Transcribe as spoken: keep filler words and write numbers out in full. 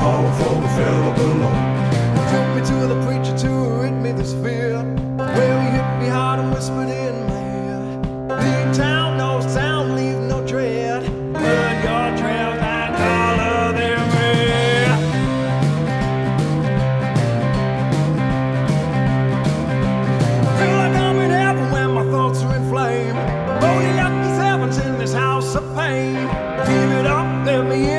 all for the fellow below. Took me to the preacher to rid me this fear, where he hit me hard and whispered in my ear, leave town, no sound, leave no dread, burn your trails and color them red. Feel like I'm in heaven when my thoughts are inflamed. Only lucky sevens in this house of pain. Give it up, let me in.